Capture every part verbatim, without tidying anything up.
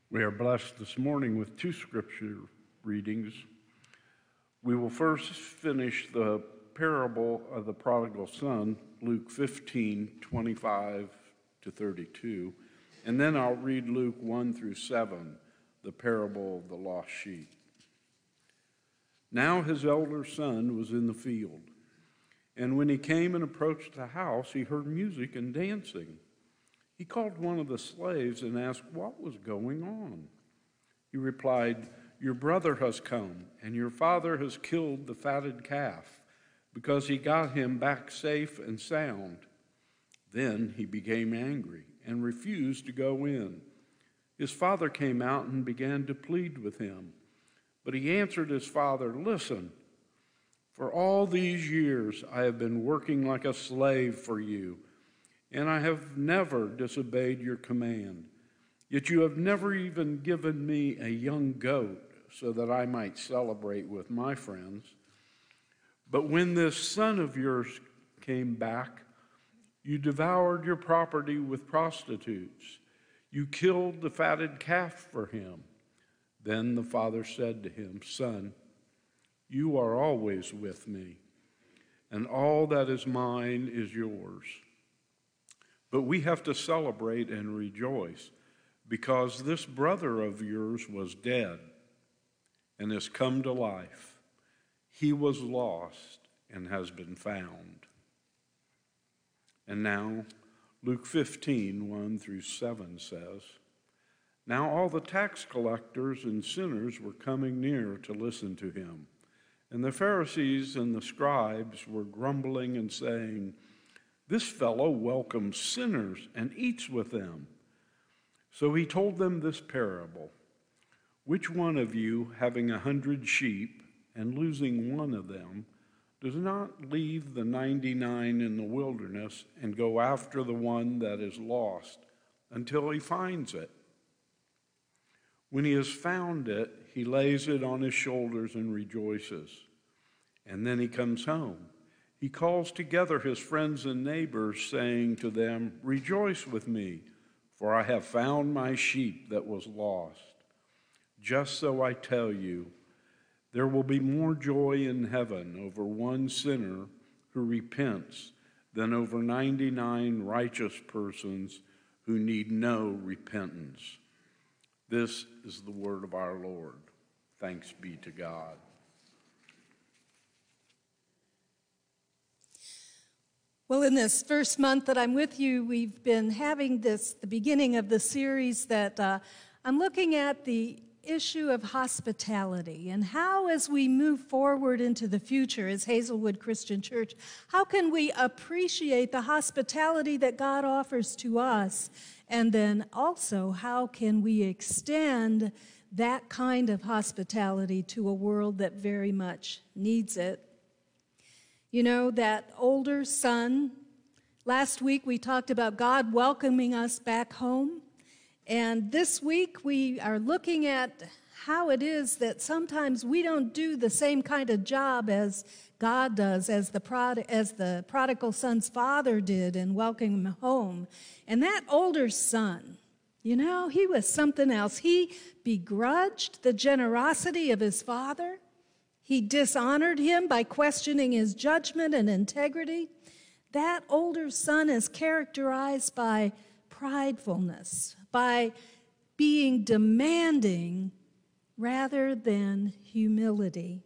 We are blessed this morning with two scripture readings. We will first finish the parable of the prodigal son, Luke fifteen, twenty-five to thirty-two, and then I'll read Luke one through seven, the parable of the lost sheep. Now his elder son was in the field, and when he came and approached the house, he heard music and dancing. He called one of the slaves and asked what was going on. He replied, "Your brother has come, and your father has killed the fatted calf, because he got him back safe and sound." Then he became angry and refused to go in. His father came out and began to plead with him. But he answered his father, "Listen, for all these years I have been working like a slave for you, and I have never disobeyed your command. Yet you have never even given me a young goat so that I might celebrate with my friends. But when this son of yours came back, you devoured your property with prostitutes. You killed the fatted calf for him." Then the father said to him, "Son, you are always with me, and all that is mine is yours. But we have to celebrate and rejoice, because this brother of yours was dead and has come to life. He was lost and has been found." And now, Luke fifteen, one through seven says, "Now all the tax collectors and sinners were coming near to listen to him. And the Pharisees and the scribes were grumbling and saying, 'This fellow welcomes sinners and eats with them.' So he told them this parable. Which one of you, having a hundred sheep and losing one of them, does not leave the ninety-nine in the wilderness and go after the one that is lost until he finds it? When he has found it, he lays it on his shoulders and rejoices. And then he comes home. He calls together his friends and neighbors, saying to them, 'Rejoice with me, for I have found my sheep that was lost.' Just so I tell you, there will be more joy in heaven over one sinner who repents than over ninety-nine righteous persons who need no repentance." This is the word of our Lord. Thanks be to God. Well, in this first month that I'm with you, we've been having this, the beginning of the series that uh, I'm looking at the issue of hospitality and how, as we move forward into the future as Hazelwood Christian Church, how can we appreciate the hospitality that God offers to us? And then also, how can we extend that kind of hospitality to a world that very much needs it? You know, that older son, last week we talked about God welcoming us back home. And this week we are looking at how it is that sometimes we don't do the same kind of job as God does, as the, prod- as the prodigal son's father did in welcoming him home. And that older son, you know, he was something else. He begrudged the generosity of his father. He dishonored him by questioning his judgment and integrity. That older son is characterized by pridefulness, by being demanding rather than humility.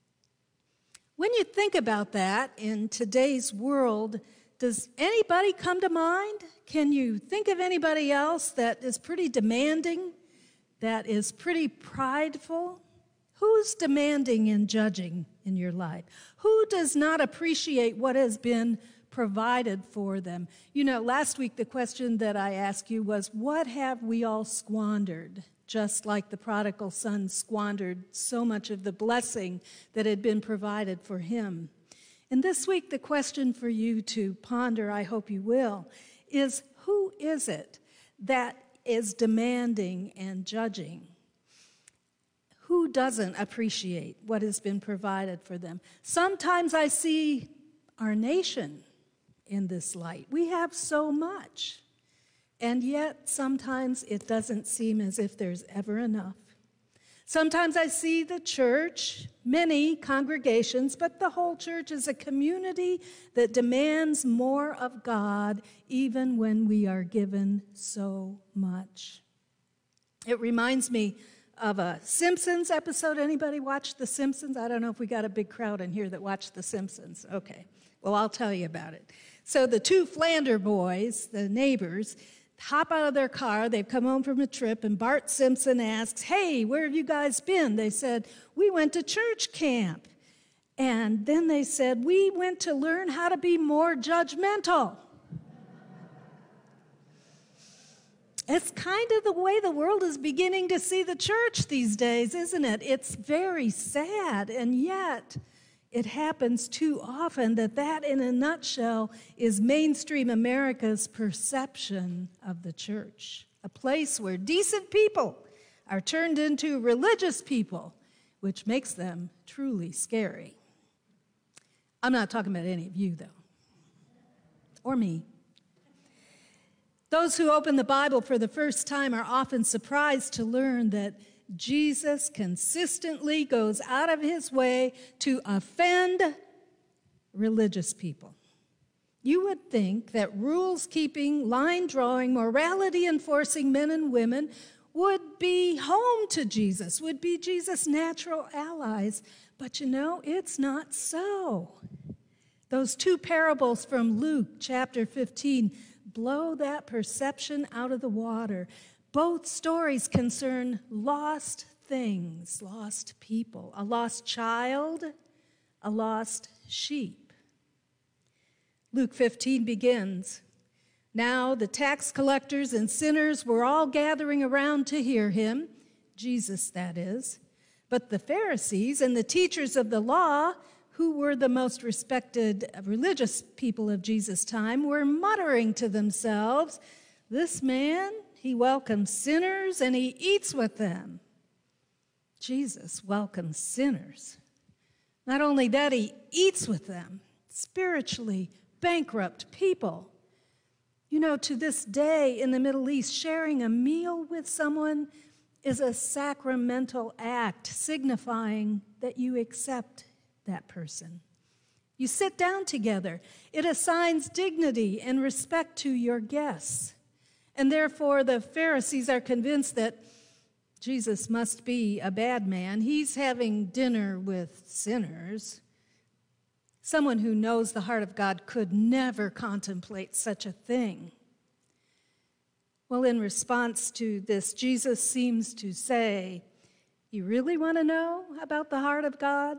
When you think about that in today's world, does anybody come to mind? Can you think of anybody else that is pretty demanding, that is pretty prideful? Who's demanding and judging in your life? Who does not appreciate what has been provided for them? You know, last week the question that I asked you was, what have we all squandered? Just like the prodigal son squandered so much of the blessing that had been provided for him. And this week the question for you to ponder, I hope you will, is who is it that is demanding and judging? Who doesn't appreciate what has been provided for them? Sometimes I see our nation in this light. We have so much. And yet, sometimes it doesn't seem as if there's ever enough. Sometimes I see the church, many congregations, but the whole church is a community that demands more of God even when we are given so much. It reminds me of a Simpsons episode. Anybody watch The Simpsons? I don't know if we got a big crowd in here that watched The Simpsons. Okay, well, I'll tell you about it. So the two Flander boys, the neighbors, hop out of their car. They've come home from a trip, and Bart Simpson asks, "Hey, where have you guys been?" They said, "We went to church camp." And then they said, "We went to learn how to be more judgmental." It's kind of the way the world is beginning to see the church these days, isn't it? It's very sad, and yet it happens too often that that, in a nutshell, is mainstream America's perception of the church, a place where decent people are turned into religious people, which makes them truly scary. I'm not talking about any of you, though, or me. Those who open the Bible for the first time are often surprised to learn that Jesus consistently goes out of his way to offend religious people. You would think that rules-keeping, line-drawing, morality-enforcing men and women would be home to Jesus, would be Jesus' natural allies. But you know, it's not so. Those two parables from Luke chapter fifteen blow that perception out of the water. Both stories concern lost things, lost people, a lost child, a lost sheep. Luke fifteen begins, "Now the tax collectors and sinners were all gathering around to hear him," Jesus, that is. "But the Pharisees and the teachers of the law, who were the most respected religious people of Jesus' time, were muttering to themselves, 'This man, he welcomes sinners and he eats with them.'" Jesus welcomes sinners. Not only that, he eats with them, spiritually bankrupt people. You know, to this day in the Middle East, sharing a meal with someone is a sacramental act signifying that you accept that person. You sit down together. It assigns dignity and respect to your guests. And therefore, the Pharisees are convinced that Jesus must be a bad man. He's having dinner with sinners. Someone who knows the heart of God could never contemplate such a thing. Well, in response to this, Jesus seems to say, "You really want to know about the heart of God?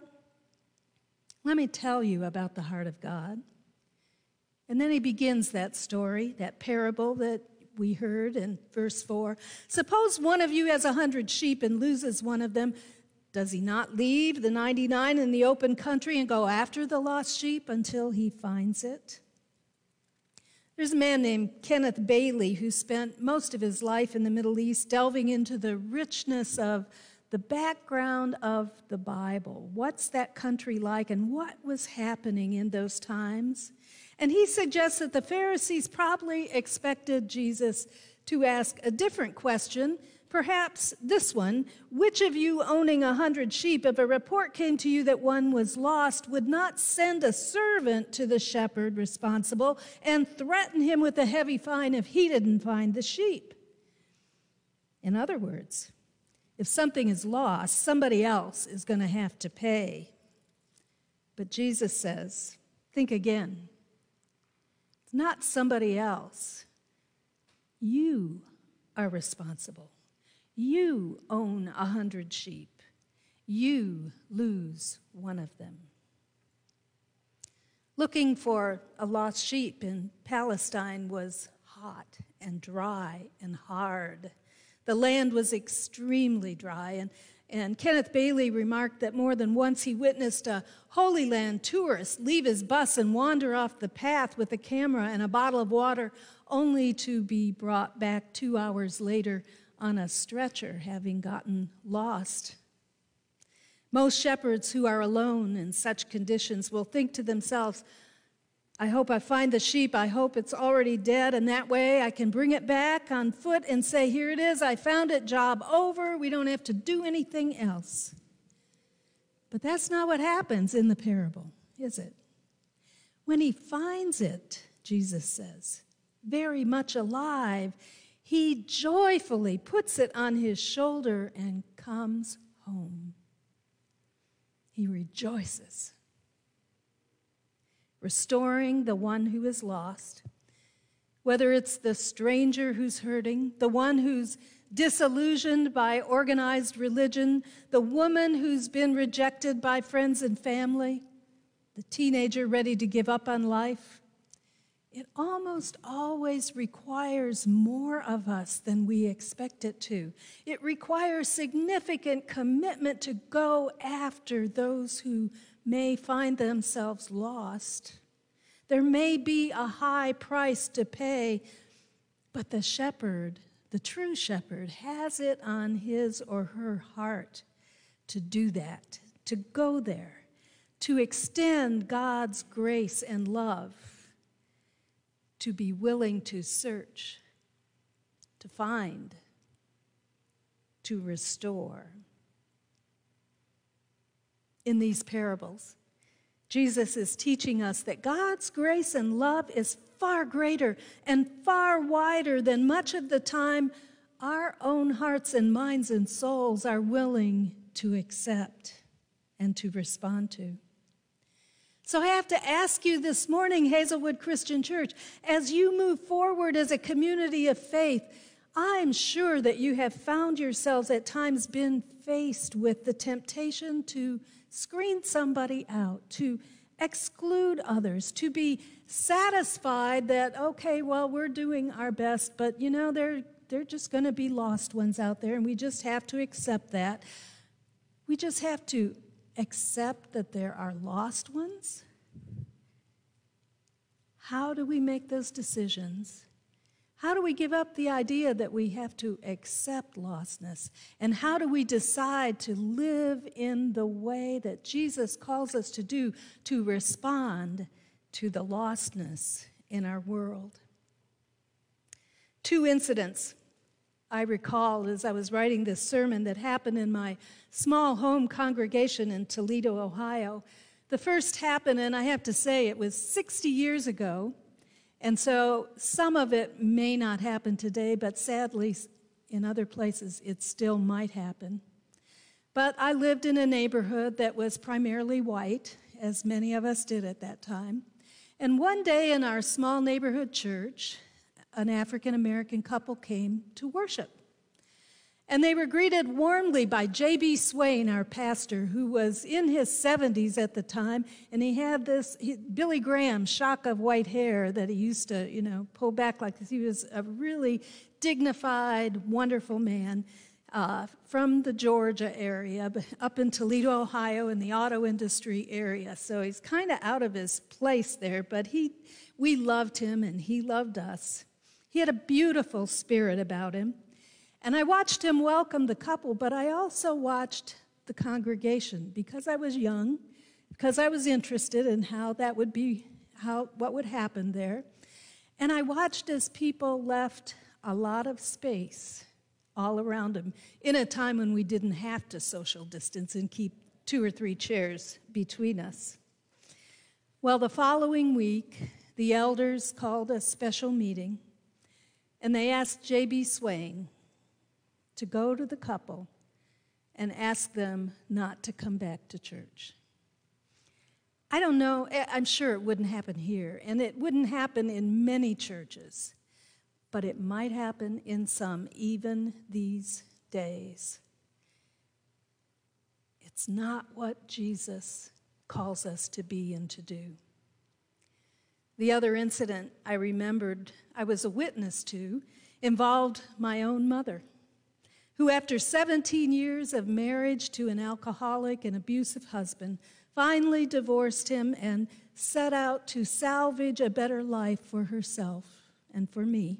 Let me tell you about the heart of God." And then he begins that story, that parable that we heard in verse four. "Suppose one of you has a hundred sheep and loses one of them. Does he not leave the ninety-nine in the open country and go after the lost sheep until he finds it?" There's a man named Kenneth Bailey who spent most of his life in the Middle East delving into the richness of the background of the Bible. What's that country like and what was happening in those times? And he suggests that the Pharisees probably expected Jesus to ask a different question, perhaps this one: "Which of you owning a hundred sheep, if a report came to you that one was lost, would not send a servant to the shepherd responsible and threaten him with a heavy fine if he didn't find the sheep?" In other words, if something is lost, somebody else is going to have to pay. But Jesus says, think again. It's not somebody else. You are responsible. You own a hundred sheep. You lose one of them. Looking for a lost sheep in Palestine was hot and dry and hard. The land was extremely dry, and, and Kenneth Bailey remarked that more than once he witnessed a Holy Land tourist leave his bus and wander off the path with a camera and a bottle of water, only to be brought back two hours later on a stretcher, having gotten lost. Most shepherds who are alone in such conditions will think to themselves, I hope I find the sheep. I hope it's already dead, and that way I can bring it back on foot and say, here it is, I found it, job over. We don't have to do anything else. But that's not what happens in the parable, is it? When he finds it, Jesus says, very much alive, he joyfully puts it on his shoulder and comes home. He rejoices, restoring the one who is lost, whether it's the stranger who's hurting, the one who's disillusioned by organized religion, the woman who's been rejected by friends and family, the teenager ready to give up on life. It almost always requires more of us than we expect it to. It requires significant commitment to go after those who may find themselves lost. There may be a high price to pay, but the shepherd, the true shepherd, has it on his or her heart to do that, to go there, to extend God's grace and love, to be willing to search, to find, to restore. In these parables, Jesus is teaching us that God's grace and love is far greater and far wider than much of the time our own hearts and minds and souls are willing to accept and to respond to. So I have to ask you this morning, Hazelwood Christian Church, as you move forward as a community of faith, I'm sure that you have found yourselves at times been faced with the temptation to screen somebody out, to exclude others, to be satisfied that, okay, well, we're doing our best, but you know, they're, they're just going to be lost ones out there, and we just have to accept that. We just have to accept that there are lost ones? How do we make those decisions? How do we give up the idea that we have to accept lostness? And how do we decide to live in the way that Jesus calls us to do, to respond to the lostness in our world? Two incidents I recall as I was writing this sermon that happened in my small home congregation in Toledo, Ohio. The first happened, and I have to say, it was sixty years ago, and so some of it may not happen today, but sadly, in other places, it still might happen. But I lived in a neighborhood that was primarily white, as many of us did at that time. And one day in our small neighborhood church, an African-American couple came to worship. And they were greeted warmly by J B Swain, our pastor, who was in his seventies at the time, and he had this he, Billy Graham shock of white hair that he used to, you know, pull back like this. He was a really dignified, wonderful man uh, from the Georgia area, but up in Toledo, Ohio, in the auto industry area. So he's kind of out of his place there, but he, we loved him, and he loved us. He had a beautiful spirit about him. And I watched him welcome the couple, but I also watched the congregation because I was young, because I was interested in how that would be, how what would happen there. And I watched as people left a lot of space all around him in a time when we didn't have to social distance and keep two or three chairs between us. Well, the following week, the elders called a special meeting, and they asked J B Swain to go to the couple and ask them not to come back to church. I don't know, I'm sure it wouldn't happen here, and it wouldn't happen in many churches, but it might happen in some even these days. It's not what Jesus calls us to be and to do. The other incident I remembered I was a witness to involved my own mother, who after seventeen years of marriage to an alcoholic and abusive husband, finally divorced him and set out to salvage a better life for herself and for me.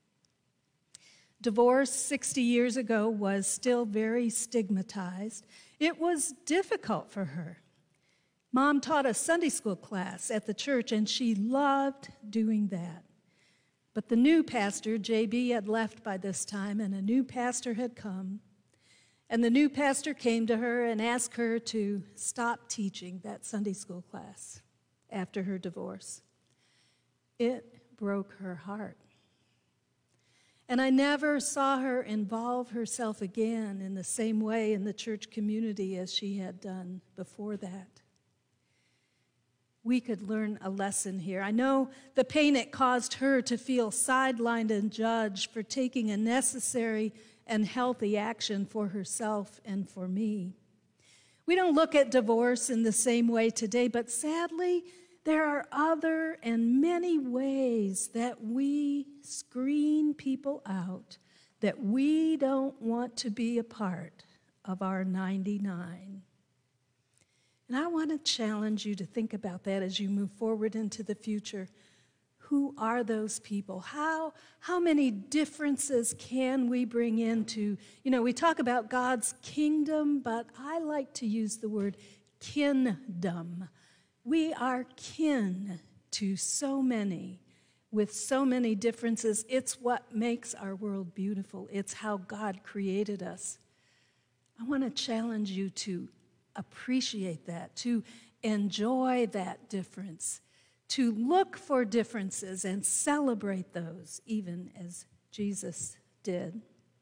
Divorce sixty years ago was still very stigmatized. It was difficult for her. Mom taught a Sunday school class at the church, and she loved doing that. But the new pastor, J B, had left by this time, and a new pastor had come. And the new pastor came to her and asked her to stop teaching that Sunday school class after her divorce. It broke her heart. And I never saw her involve herself again in the same way in the church community as she had done before that. We could learn a lesson here. I know the pain it caused her to feel sidelined and judged for taking a necessary and healthy action for herself and for me. We don't look at divorce in the same way today, but sadly, there are other and many ways that we screen people out that we don't want to be a part of our ninety-nine. And I want to challenge you to think about that as you move forward into the future. Who are those people? How, how many differences can we bring into, you know, we talk about God's kingdom, but I like to use the word kingdom. We are kin to so many with so many differences. It's what makes our world beautiful. It's how God created us. I want to challenge you to appreciate that, to enjoy that difference, to look for differences and celebrate those, even as Jesus did.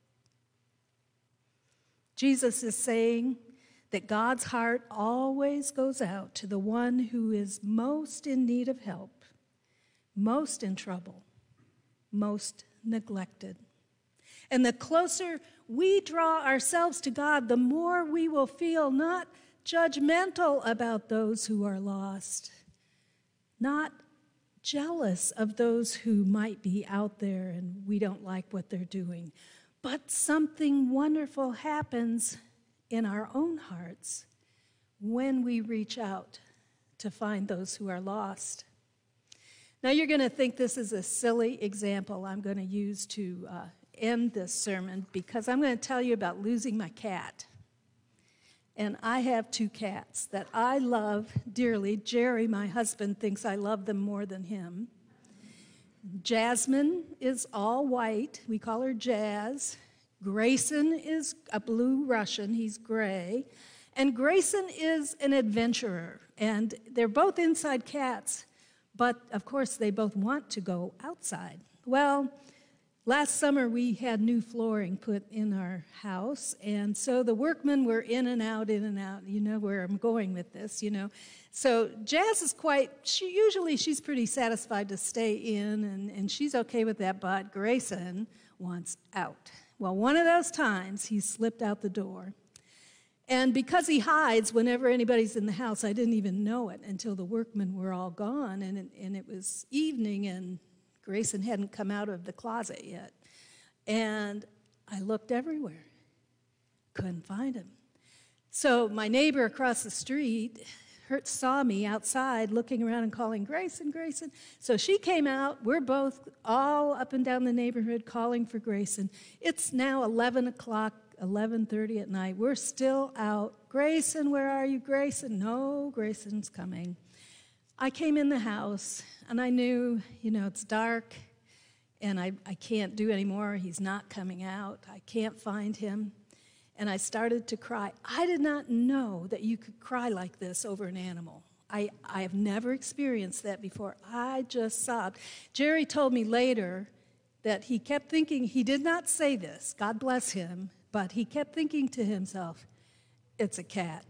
Jesus is saying that God's heart always goes out to the one who is most in need of help, most in trouble, most neglected. And the closer we draw ourselves to God, the more we will feel not judgmental about those who are lost, not jealous of those who might be out there and we don't like what they're doing, but something wonderful happens in our own hearts when we reach out to find those who are lost. Now you're going to think this is a silly example I'm going to use to uh, end this sermon, because I'm going to tell you about losing my cat. And I have two cats that I love dearly. Jerry, my husband, thinks I love them more than him. Jasmine is all white. We call her Jazz. Grayson is a blue Russian. He's gray. And Grayson is an adventurer. And they're both inside cats, but of course they both want to go outside. Well, last summer, we had new flooring put in our house, and so the workmen were in and out, in and out. You know where I'm going with this, you know. So Jazz is quite, she usually she's pretty satisfied to stay in, and, and she's okay with that, but Grayson wants out. Well, one of those times, he slipped out the door. And because he hides whenever anybody's in the house, I didn't even know it until the workmen were all gone, and it, and it was evening, and Grayson hadn't come out of the closet yet. And I looked everywhere. Couldn't find him. So my neighbor across the street heard, saw me outside looking around and calling, Grayson, Grayson. So she came out. We're both all up and down the neighborhood calling for Grayson. It's now eleven o'clock, eleven thirty at night. We're still out. Grayson, where are you, Grayson? No, Grayson's coming. I came in the house, and I knew, you know, it's dark, and I, I can't do anymore. He's not coming out. I can't find him. And I started to cry. I did not know that you could cry like this over an animal. I, I have never experienced that before. I just sobbed. Jerry told me later that he kept thinking, he did not say this, God bless him, but he kept thinking to himself, it's a cat.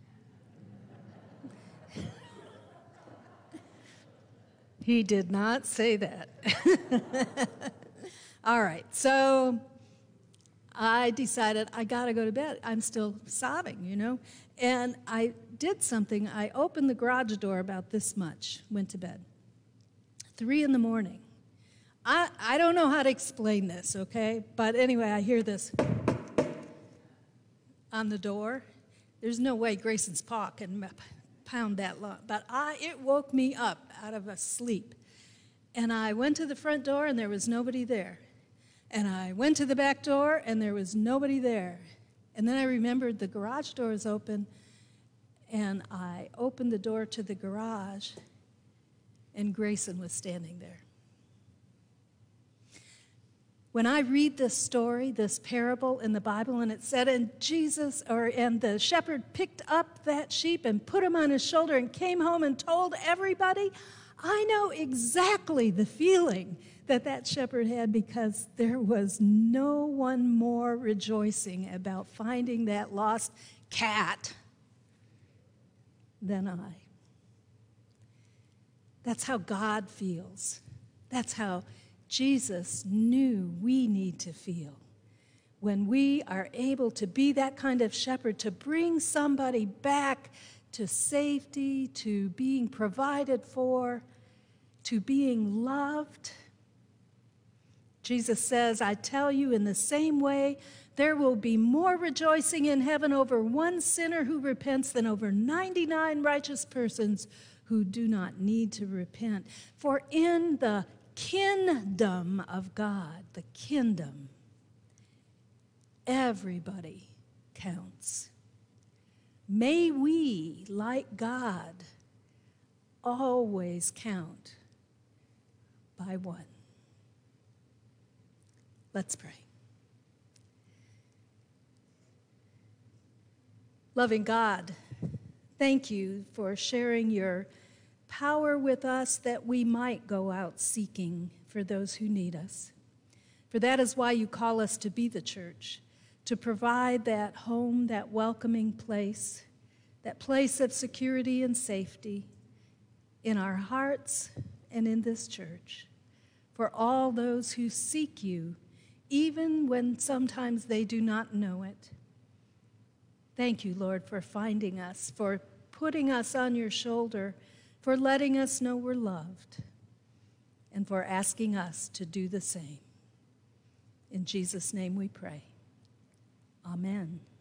He did not say that. All right, so I decided I got to go to bed. I'm still sobbing, you know. And I did something. I opened the garage door about this much, went to bed. Three in the morning. I, I don't know how to explain this, okay? But anyway, I hear this on the door. There's no way Grayson's paw can pound that long. But I, it woke me up out of a sleep. And I went to the front door, and there was nobody there. And I went to the back door, and there was nobody there. And then I remembered the garage door is open, And I opened the door to the garage, and Grayson was standing there. When I read this story, this parable in the Bible, and it said, and Jesus, or and the shepherd picked up that sheep and put him on his shoulder and came home and told everybody, I know exactly the feeling that that shepherd had, because there was no one more rejoicing about finding that lost cat than I. That's how God feels. That's how Jesus knew we need to feel when we are able to be that kind of shepherd, to bring somebody back to safety, to being provided for, to being loved. Jesus says, I tell you, in the same way, there will be more rejoicing in heaven over one sinner who repents than over ninety-nine righteous persons who do not need to repent. For in the kingdom of God, the kingdom, everybody counts. May we, like God, always count by one. Let's pray. Loving God, thank you for sharing your power with us that we might go out seeking for those who need us. For that is why you call us to be the church, to provide that home, that welcoming place, that place of security and safety in our hearts and in this church, for all those who seek you, even when sometimes they do not know it. Thank you, Lord, for finding us, for putting us on your shoulder, for letting us know we're loved, and for asking us to do the same. In Jesus' name we pray. Amen.